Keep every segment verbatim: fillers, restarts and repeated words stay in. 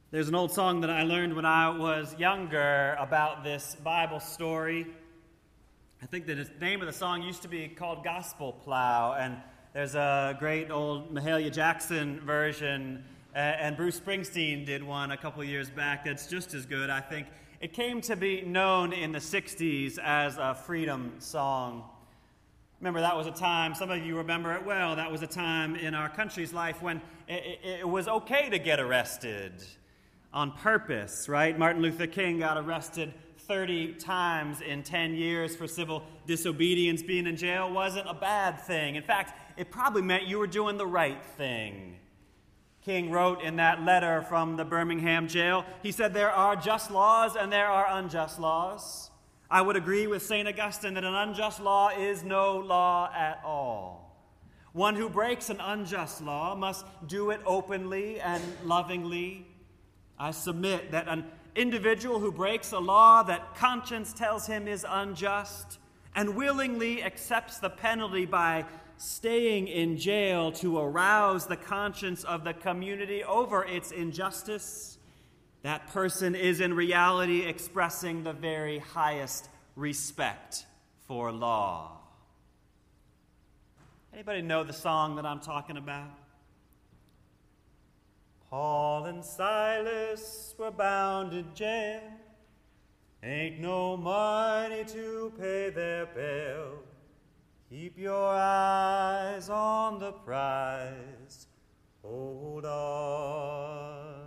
There's an old song that I learned when I was younger about this Bible story. I think that the name of the song used to be called Gospel Plow, and there's a great old Mahalia Jackson version, and Bruce Springsteen did one a couple years back that's just as good, I think. It came to be known in the sixties as a freedom song. Remember, that was a time, some of you remember it well, that was a time in our country's life when it, it, it was okay to get arrested on purpose, right? Martin Luther King got arrested thirty times in ten years for civil disobedience. Being in jail wasn't a bad thing. In fact, it probably meant you were doing the right thing. King wrote in that letter from the Birmingham jail, he said, "There are just laws and there are unjust laws. I would agree with Saint Augustine that an unjust law is no law at all. One who breaks an unjust law must do it openly and lovingly. I submit that an individual who breaks a law that conscience tells him is unjust and willingly accepts the penalty by staying in jail to arouse the conscience of the community over its injustice, that person is in reality expressing the very highest respect for law." Anybody know the song that I'm talking about? Paul and Silas were bound in jail. Ain't no money to pay their bail. Keep your eyes on the prize. Hold on.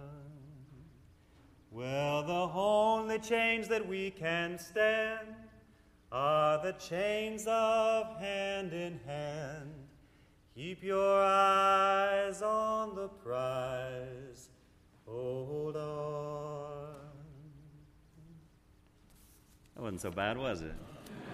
Well, the only chains that we can stand are the chains of hand in hand. Keep your eyes on the prize. Hold on. That wasn't so bad, was it?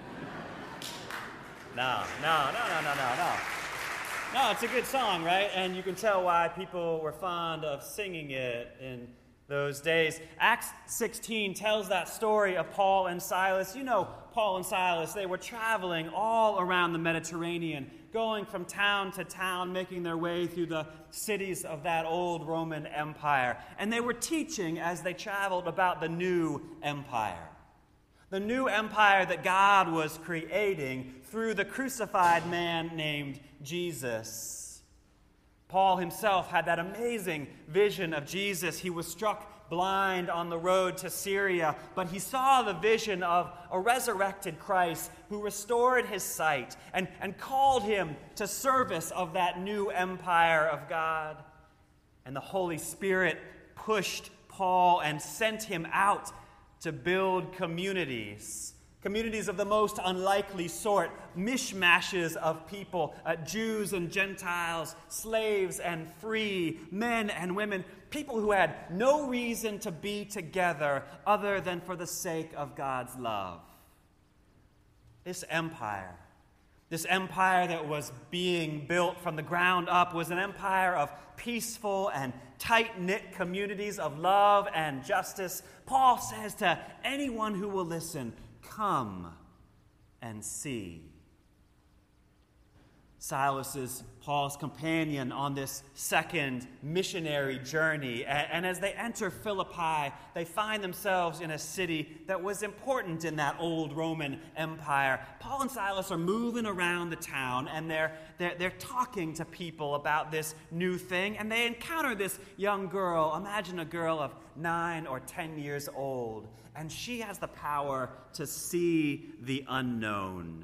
No, no, no, no, no, no, no. No, it's a good song, right? And you can tell why people were fond of singing it in those days. Acts sixteen tells that story of Paul and Silas. You know, Paul and Silas, they were traveling all around the Mediterranean, going from town to town, making their way through the cities of that old Roman Empire. And they were teaching as they traveled about the new empire. The new empire that God was creating through the crucified man named Jesus. Paul himself had that amazing vision of Jesus. He was struck blind on the road to Syria, but he saw the vision of a resurrected Christ who restored his sight and, and called him to service of that new empire of God. And the Holy Spirit pushed Paul and sent him out to build communities. Communities of the most unlikely sort, mishmashes of people, uh, Jews and Gentiles, slaves and free, men and women, people who had no reason to be together other than for the sake of God's love. This empire, this empire that was being built from the ground up was an empire of peaceful and tight-knit communities of love and justice. Paul says to anyone who will listen, "Come and see." Silas is Paul's companion on this second missionary journey. And as they enter Philippi, they find themselves in a city that was important in that old Roman Empire. Paul and Silas are moving around the town, and they're, they're, they're talking to people about this new thing. And they encounter this young girl. Imagine a girl of nine or ten years old. And she has the power to see the unknown.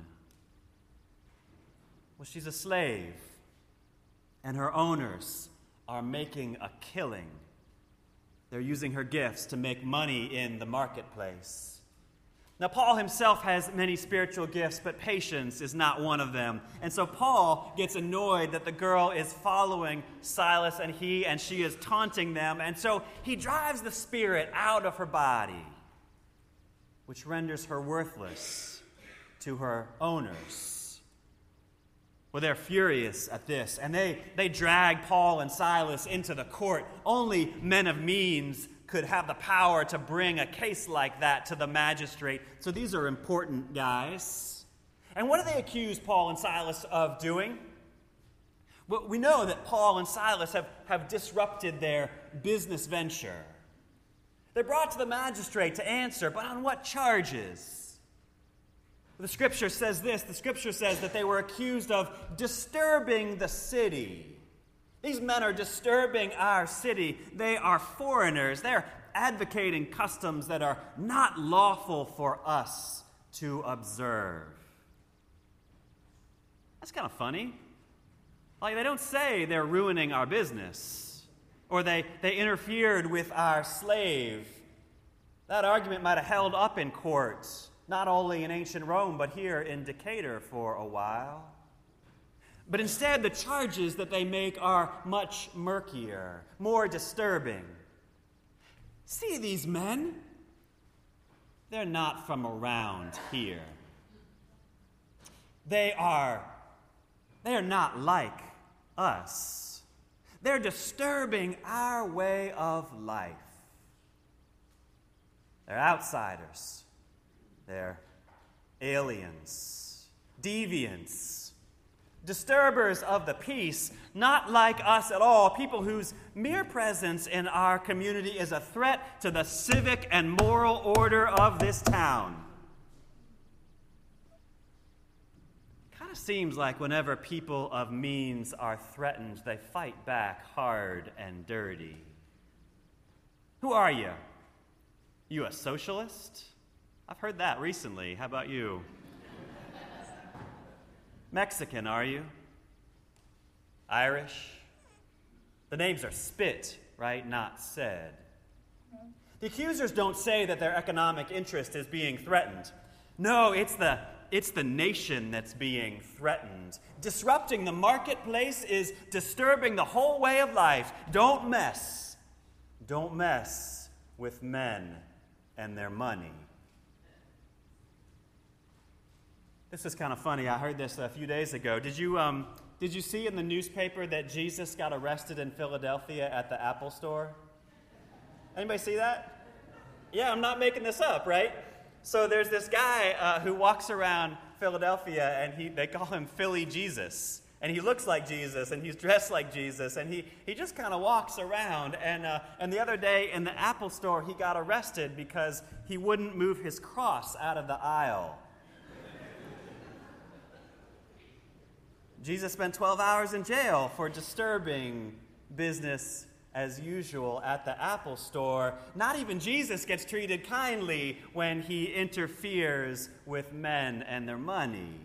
Well, she's a slave, and her owners are making a killing. They're using her gifts to make money in the marketplace. Now, Paul himself has many spiritual gifts, but patience is not one of them. And so Paul gets annoyed that the girl is following Silas and he and she is taunting them. And so he drives the spirit out of her body, which renders her worthless to her owners. Well, they're furious at this, and they, they drag Paul and Silas into the court. Only men of means could have the power to bring a case like that to the magistrate. So these are important guys. And what do they accuse Paul and Silas of doing? Well, we know that Paul and Silas have, have disrupted their business venture. They're brought to the magistrate to answer, but on what charges? The scripture says this. The scripture says that they were accused of disturbing the city. These men are disturbing our city. They are foreigners. They're advocating customs that are not lawful for us to observe. That's kind of funny. Like, they don't say they're ruining our business, or they, they interfered with our slave. That argument might have held up in court, not only in ancient Rome, but here in Decatur for a while. But instead, the charges that they make are much murkier, more disturbing. See these men? They're not from around here. They are, they are not like us. They're disturbing our way of life. They're outsiders. They're aliens, deviants, disturbers of the peace, not like us at all, people whose mere presence in our community is a threat to the civic and moral order of this town. Kind of seems like whenever people of means are threatened, they fight back hard and dirty. Who are you? You a socialist? I've heard that recently. How about you? Mexican, are you? Irish? The names are spit, right? Not said. The accusers don't say that their economic interest is being threatened. No, it's the, it's the nation that's being threatened. Disrupting the marketplace is disturbing the whole way of life. Don't mess. Don't mess with men and their money. This is kind of funny. I heard this a few days ago. Did you um, did you see in the newspaper that Jesus got arrested in Philadelphia at the Apple store? Anybody see that? Yeah, I'm not making this up, right? So there's this guy uh, who walks around Philadelphia, and he they call him Philly Jesus. And he looks like Jesus, and he's dressed like Jesus, and he, he just kind of walks around. And, uh, and the other day in the Apple store, he got arrested because he wouldn't move his cross out of the aisle. Jesus spent twelve hours in jail for disturbing business as usual at the Apple store. Not even Jesus gets treated kindly when he interferes with men and their money.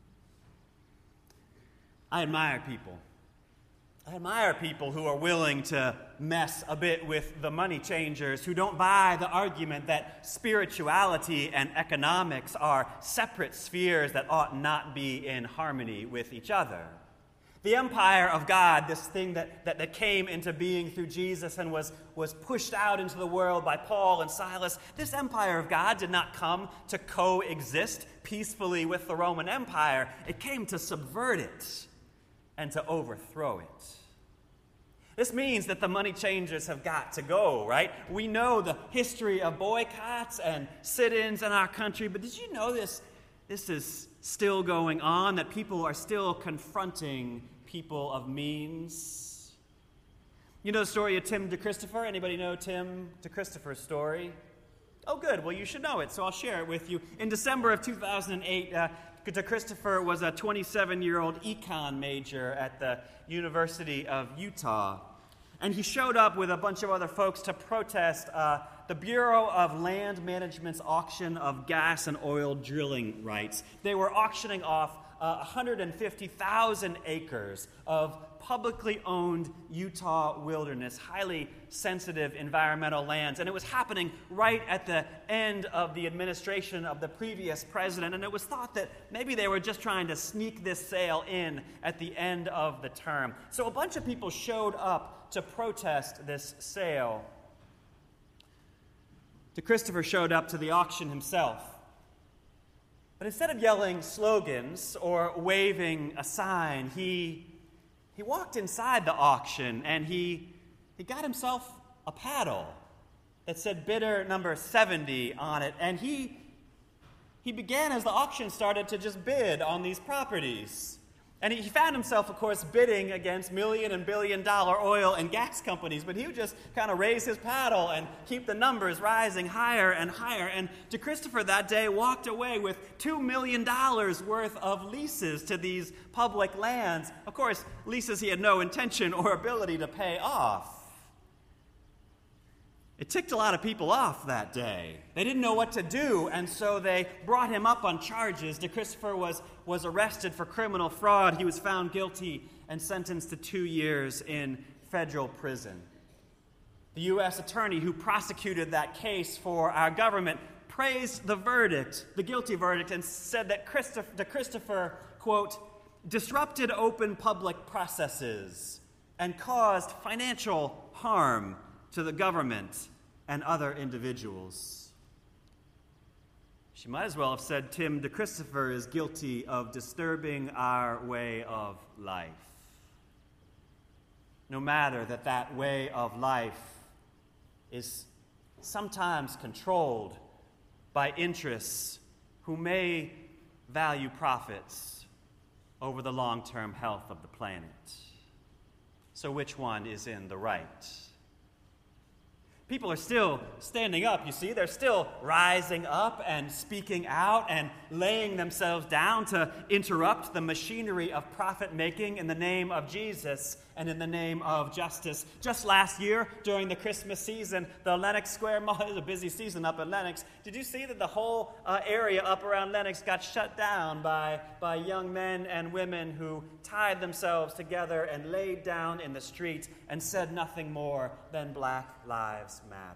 I admire people. I admire people who are willing to mess a bit with the money changers, who don't buy the argument that spirituality and economics are separate spheres that ought not be in harmony with each other. The empire of God, this thing that, that, that came into being through Jesus and was, was pushed out into the world by Paul and Silas, this empire of God did not come to coexist peacefully with the Roman Empire. It came to subvert it and to overthrow it. This means that the money changers have got to go, right? We know the history of boycotts and sit-ins in our country, but did you know this, this is still going on, that people are still confronting people of means? You know the story of Tim DeChristopher? Anybody know Tim DeChristopher's story? Oh, good. Well, you should know it, so I'll share it with you. In December of two thousand eight, uh, DeChristopher was a twenty-seven-year-old econ major at the University of Utah. And he showed up with a bunch of other folks to protest uh, the Bureau of Land Management's auction of gas and oil drilling rights. They were auctioning off uh, one hundred fifty thousand acres of publicly owned Utah wilderness, highly sensitive environmental lands. And it was happening right at the end of the administration of the previous president. And it was thought that maybe they were just trying to sneak this sale in at the end of the term. So a bunch of people showed up to protest this sale. DeChristopher showed up to the auction himself. But instead of yelling slogans or waving a sign, he He walked inside the auction, and he, he got himself a paddle that said bidder number seventy on it, and he, he began, as the auction started, to just bid on these properties. And he found himself, of course, bidding against million and billion dollar oil and gas companies, but he would just kind of raise his paddle and keep the numbers rising higher and higher. And De Christopher that day walked away with two million dollars worth of leases to these public lands. Of course, leases he had no intention or ability to pay off. It ticked a lot of people off that day. They didn't know what to do, and so they brought him up on charges. De Christopher was, was arrested for criminal fraud. He was found guilty and sentenced to two years in federal prison. The U S attorney who prosecuted that case for our government praised the verdict, the guilty verdict, and said that Christopher, De Christopher, quote, disrupted open public processes and caused financial harm to the government and other individuals. She might as well have said Tim De Christopher is guilty of disturbing our way of life. No matter that that way of life is sometimes controlled by interests who may value profits over the long-term health of the planet. So which one is in the right? People are still standing up, you see. They're still rising up and speaking out and laying themselves down to interrupt the machinery of profit-making in the name of Jesus and in the name of justice. Just last year, during the Christmas season, the Lenox Square Mall, it was a busy season up at Lenox. Did you see that the whole uh, area up around Lenox got shut down by, by young men and women who tied themselves together and laid down in the street and said nothing more than Black Lives Matter?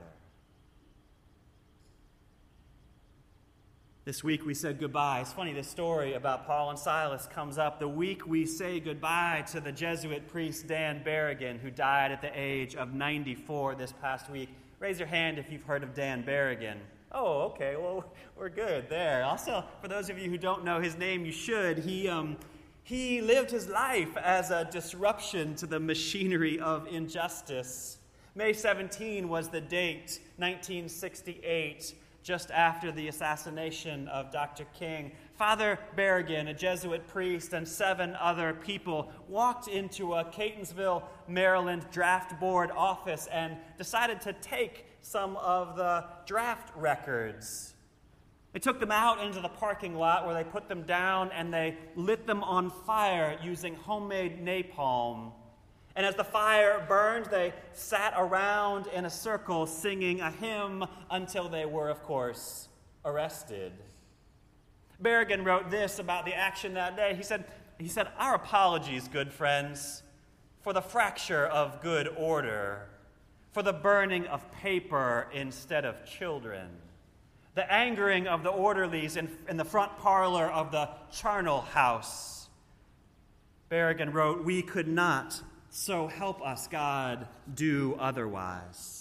This week we said goodbye. It's funny, this story about Paul and Silas comes up the week we say goodbye to the Jesuit priest Dan Berrigan, who died at the age of ninety-four this past week. Raise your hand if you've heard of Dan Berrigan. Oh, okay, well, we're good there. Also, for those of you who don't know his name, you should. He, um, he lived his life as a disruption to the machinery of injustice. May seventeenth was the date, nineteen sixty-eight, just after the assassination of Doctor King. Father Berrigan, a Jesuit priest, and seven other people walked into a Catonsville, Maryland draft board office and decided to take some of the draft records. They took them out into the parking lot where they put them down and they lit them on fire using homemade napalm. And as the fire burned, they sat around in a circle singing a hymn until they were, of course, arrested. Berrigan wrote this about the action that day. He said, he said, "Our apologies, good friends, for the fracture of good order, for the burning of paper instead of children, the angering of the orderlies in, in the front parlor of the charnel house." Berrigan wrote, "We could not, so help us God, do otherwise."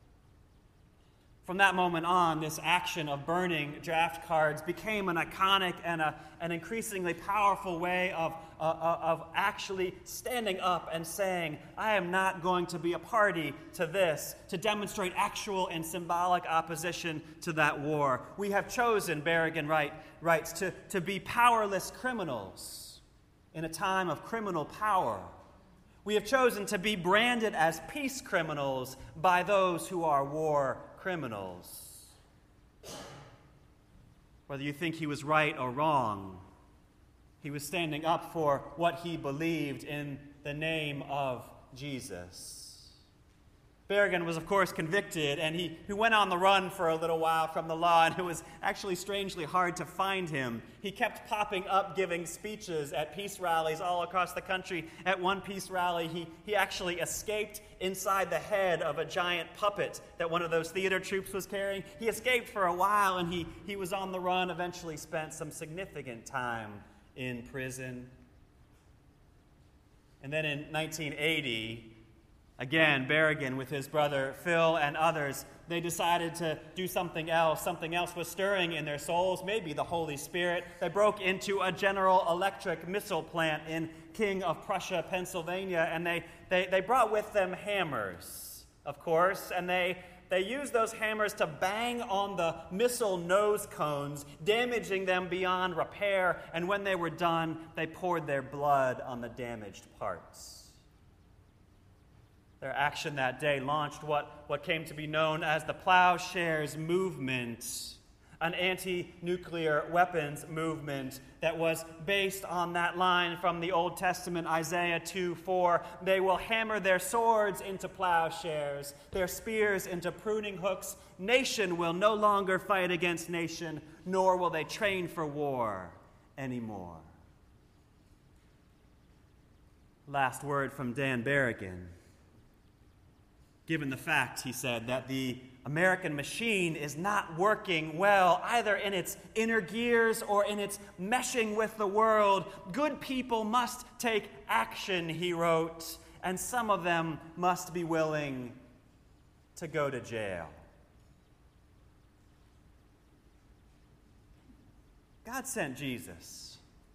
From that moment on, this action of burning draft cards became an iconic and a, an increasingly powerful way of, uh, of actually standing up and saying, I am not going to be a party to this, to demonstrate actual and symbolic opposition to that war. We have chosen, Berrigan write, writes, to, to be powerless criminals in a time of criminal power. We have chosen to be branded as peace criminals by those who are war criminals. Whether you think he was right or wrong, he was standing up for what he believed in the name of Jesus. Berrigan was, of course, convicted, and he, he went on the run for a little while from the law, and it was actually strangely hard to find him. He kept popping up giving speeches at peace rallies all across the country. At one peace rally, he, he actually escaped inside the head of a giant puppet that one of those theater troops was carrying. He escaped for a while, and he, he was on the run, eventually spent some significant time in prison. And then in nineteen eighty, again, Berrigan with his brother Phil and others, they decided to do something else. Something else was stirring in their souls, maybe the Holy Spirit. They broke into a General Electric missile plant in King of Prussia, Pennsylvania, and they, they, they brought with them hammers, of course, and they They used those hammers to bang on the missile nose cones, damaging them beyond repair, and when they were done, they poured their blood on the damaged parts. Their action that day launched what, what came to be known as the Plowshares Movement, an anti-nuclear weapons movement that was based on that line from the Old Testament, Isaiah two four. They will hammer their swords into plowshares, their spears into pruning hooks. Nation will no longer fight against nation, nor will they train for war anymore. Last word from Dan Berrigan. Given the fact, he said, that the American machine is not working well, either in its inner gears or in its meshing with the world, good people must take action, he wrote, and some of them must be willing to go to jail. God sent Jesus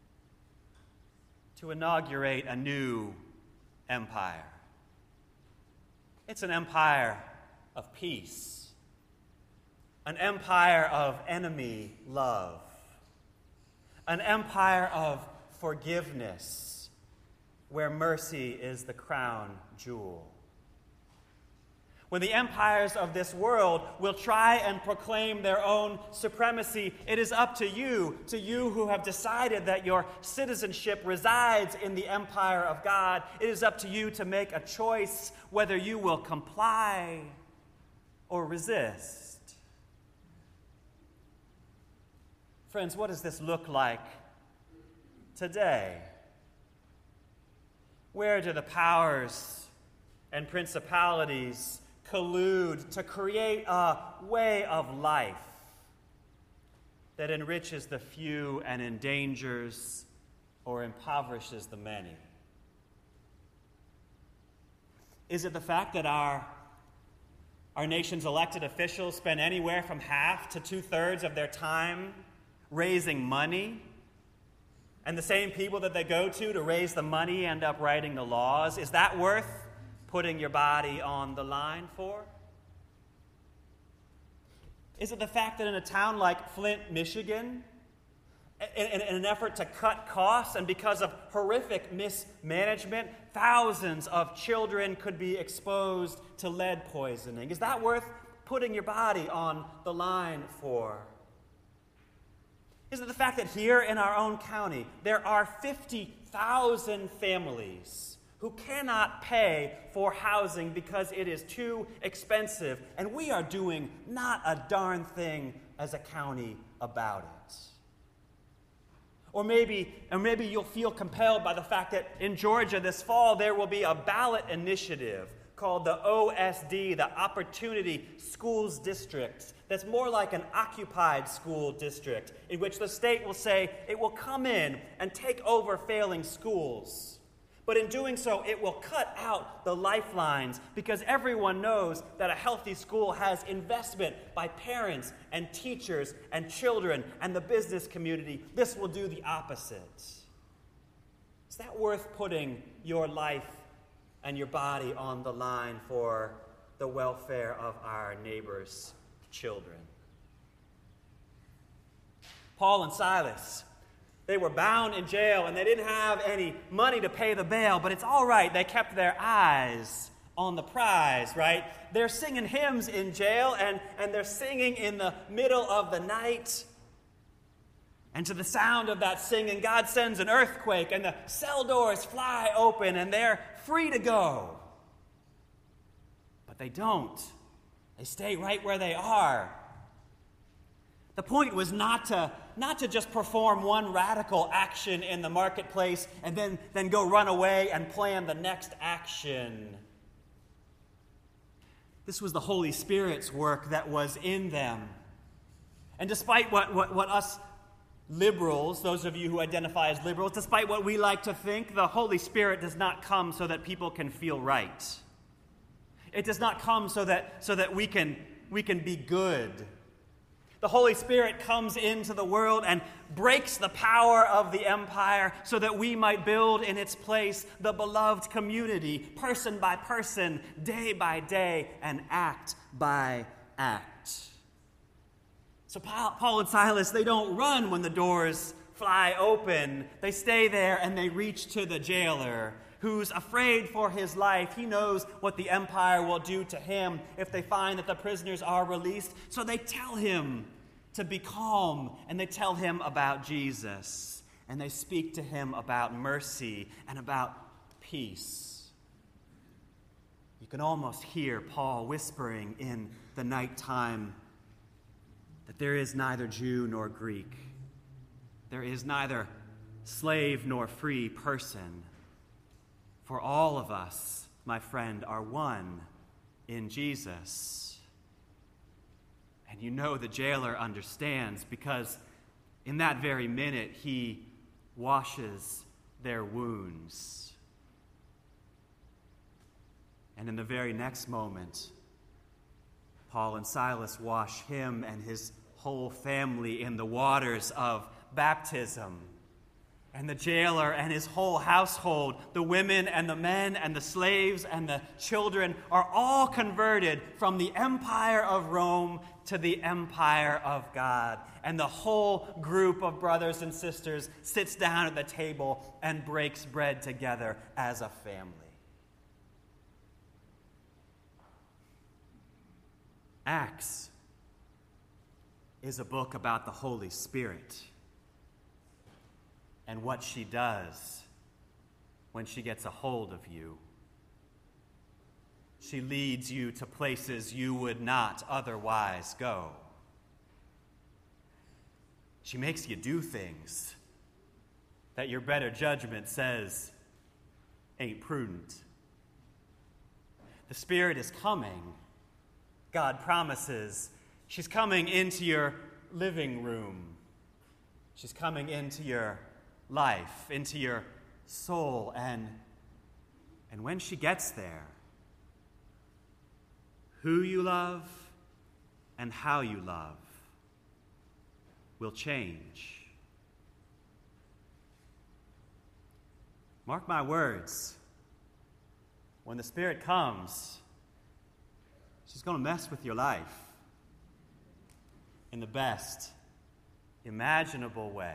to inaugurate a new empire. It's an empire of peace, an empire of enemy love, an empire of forgiveness where mercy is the crown jewel. When the empires of this world will try and proclaim their own supremacy, it is up to you, to you who have decided that your citizenship resides in the empire of God. It is up to you to make a choice whether you will comply or resist. Friends, what does this look like today? Where do the powers and principalities collude to create a way of life that enriches the few and endangers or impoverishes the many? Is it the fact that our, our nation's elected officials spend anywhere from half to two-thirds of their time raising money, and the same people that they go to to raise the money end up writing the laws? Is that worth putting your body on the line for? Is it the fact that in a town like Flint, Michigan, in, in, in an effort to cut costs and because of horrific mismanagement, thousands of children could be exposed to lead poisoning? Is that worth putting your body on the line for? Is it the fact that here in our own county, there are fifty thousand families who cannot pay for housing because it is too expensive, and we are doing not a darn thing as a county about it? Or maybe, or maybe you'll feel compelled by the fact that in Georgia this fall there will be a ballot initiative called the O S D, the Opportunity Schools District, that's more like an occupied school district, in which the state will say it will come in and take over failing schools. But in doing so, it will cut out the lifelines, because everyone knows that a healthy school has investment by parents and teachers and children and the business community. This will do the opposite. Is that worth putting your life and your body on the line for the welfare of our neighbors' children? Paul and Silas, they were bound in jail, and they didn't have any money to pay the bail, but it's all right. They kept their eyes on the prize, right? They're singing hymns in jail, and, and they're singing in the middle of the night. And to the sound of that singing, God sends an earthquake, and the cell doors fly open, and they're free to go. But they don't. They stay right where they are. The point was not to, not to just perform one radical action in the marketplace and then, then go run away and plan the next action. This was the Holy Spirit's work that was in them. And despite what, what, what us liberals, those of you who identify as liberals, despite what we like to think, the Holy Spirit does not come so that people can feel right. It does not come so that, so that we can, we can be good. The Holy Spirit comes into the world and breaks the power of the empire so that we might build in its place the beloved community, person by person, day by day, and act by act. So Paul and Silas, they don't run when the doors fly open. They stay there and they reach to the jailer who's afraid for his life. He knows what the empire will do to him if they find that the prisoners are released. So they tell him to be calm, and they tell him about Jesus, and they speak to him about mercy and about peace. You can almost hear Paul whispering in the nighttime that there is neither Jew nor Greek. There is neither slave nor free person. For all of us, my friend, are one in Jesus. And you know the jailer understands, because in that very minute he washes their wounds. And in the very next moment, Paul and Silas wash him and his whole family in the waters of baptism. And the jailer and his whole household, the women and the men and the slaves and the children, are all converted from the empire of Rome to the empire of God. And the whole group of brothers and sisters sits down at the table and breaks bread together as a family. Acts is a book about the Holy Spirit and what she does when she gets a hold of you. She leads you to places you would not otherwise go. She makes you do things that your better judgment says ain't prudent. The Spirit is coming. God promises. She's coming into your living room. She's coming into your life, into your soul, and and when she gets there, who you love and how you love will change. Mark my words, when the Spirit comes, she's going to mess with your life in the best imaginable way.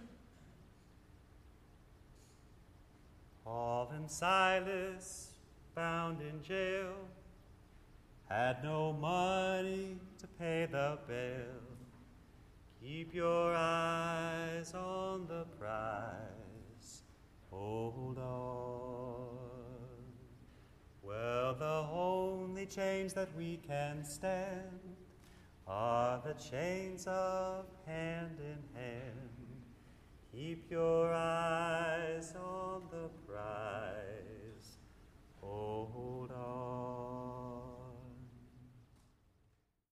Paul and Silas, bound in jail, had no money to pay the bill. Keep your eyes on the prize. Hold on. Well, the only chains that we can stand are the chains of hand in hand. Keep your eyes on the prize. Oh,